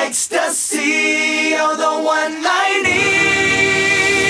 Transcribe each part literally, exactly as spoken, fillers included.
ecstasy. You're the one I need.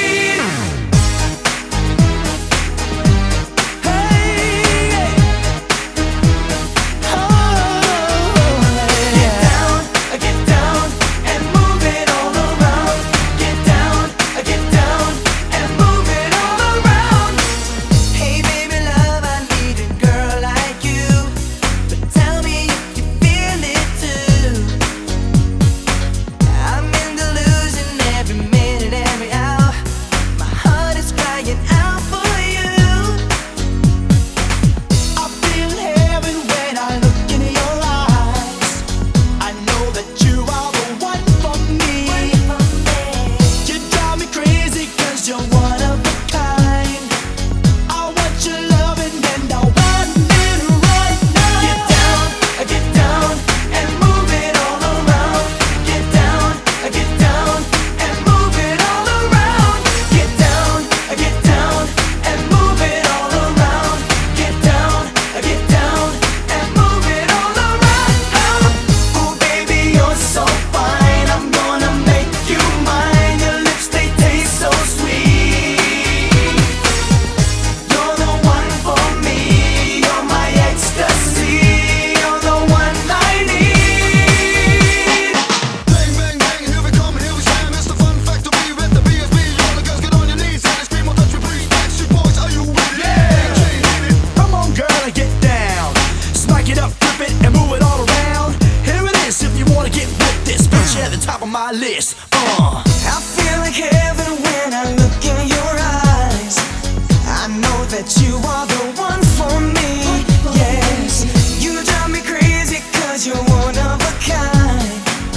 Top of my list. Uh. I feel like heaven when I look in your eyes. I know that you are the one for me. Yes, you drive me crazy 'cause you're one of a kind.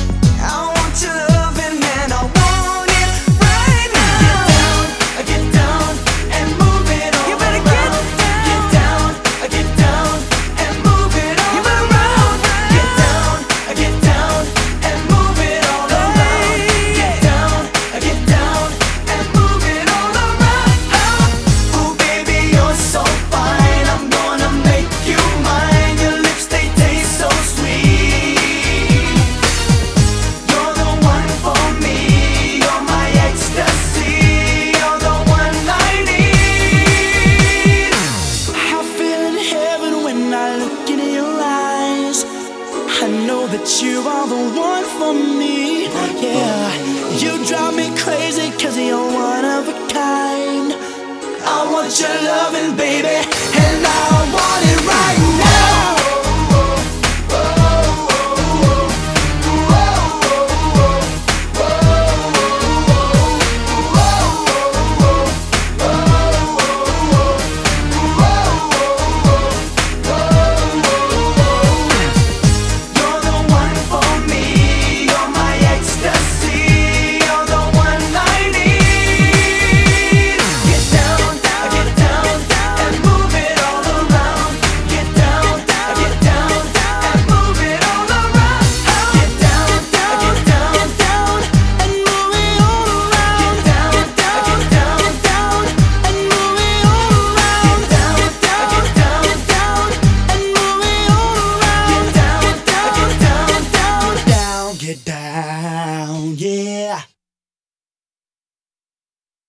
I want your loving and I want it right now. Get down, get down and move it all. You better around. Get down, get down, get down and move it all. You better around. Get down, get down and move it all. I know that you are the one for me. Yeah, you drive me crazy 'cause you're one of a kind. I want your loving, baby, and I want it right now.